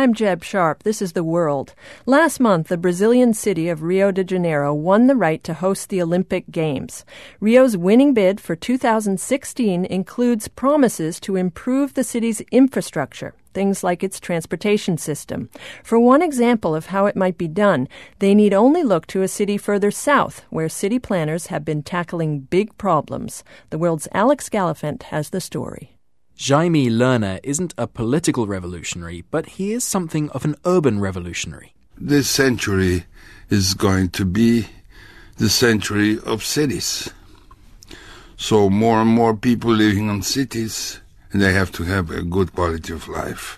I'm Jeb Sharp. This is The World. Last month, the Brazilian city of Rio de Janeiro won the right to host the Olympic Games. Rio's winning bid for 2016 includes promises to improve the city's infrastructure, things like its transportation system. For one example of how it might be done, they need only look to a city further south, where city planners have been tackling big problems. The World's Alex Gallafent has the story. Jaime Lerner isn't a political revolutionary, but he is something of an urban revolutionary. This century is going to be the century of cities. So more and more people living in cities, they have to have a good quality of life.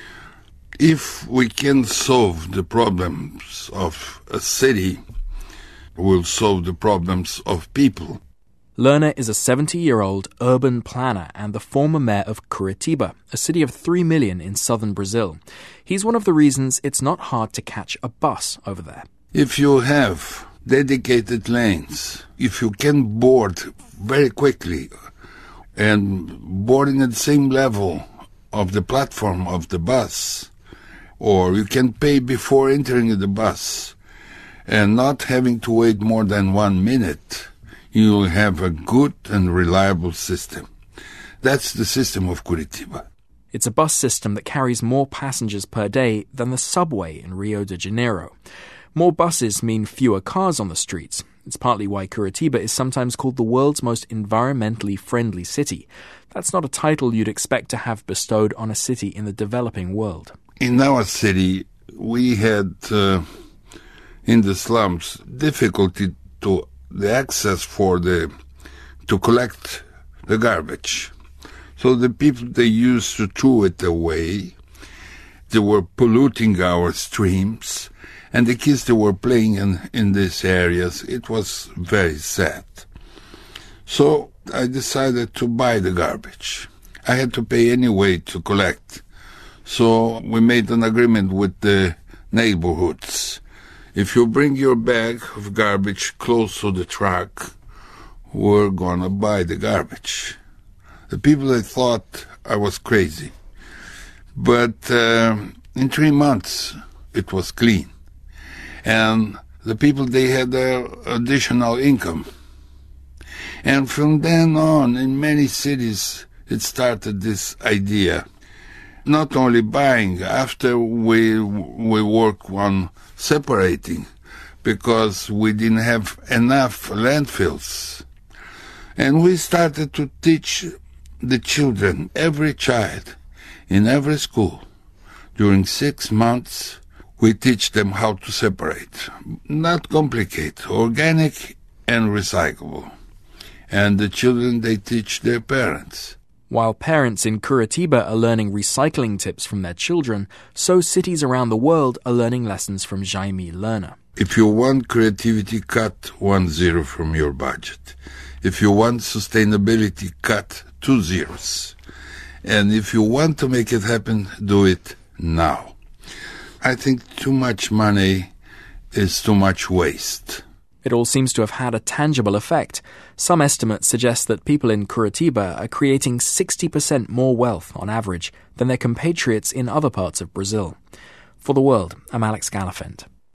If we can solve the problems of a city, we'll solve the problems of people. Lerner is a 70-year-old urban planner and the former mayor of Curitiba, a city of 3 million in southern Brazil. He's one of the reasons it's not hard to catch a bus over there. If you have dedicated lanes, if you can board very quickly and boarding at the same level of the platform of the bus, or you can pay before entering the bus and not having to wait more than 1 minute, you will have a good and reliable system. That's the system of Curitiba. It's a bus system that carries more passengers per day than the subway in Rio de Janeiro. More buses mean fewer cars on the streets. It's partly why Curitiba is sometimes called the world's most environmentally friendly city. That's not a title you'd expect to have bestowed on a city in the developing world. In our city, we had, in the slums, difficulty to the access to collect the garbage. So the people, they used to throw it away. They were polluting our streams, and the kids that were playing in these areas, it was very sad. So I decided to buy the garbage. I had to pay anyway to collect. So we made an agreement with the neighborhoods. If you bring your bag of garbage close to the truck, we're going to buy the garbage. The people, they thought I was crazy. But in 3 months, it was clean. And the people, they had their additional income. And from then on, in many cities, it started this idea. Not only buying, after we work on separating, because we didn't have enough landfills. And we started to teach the children, every child, in every school. During 6 months, we teach them how to separate. Not complicated, organic and recyclable. And the children, they teach their parents. While parents in Curitiba are learning recycling tips from their children, so cities around the world are learning lessons from Jaime Lerner. If you want creativity, cut 1 from your budget. If you want sustainability, cut 2 zeros. And if you want to make it happen, do it now. I think too much money is too much waste. It all seems to have had a tangible effect. Some estimates suggest that people in Curitiba are creating 60% more wealth on average than their compatriots in other parts of Brazil. For The World, I'm Alex Gallafent.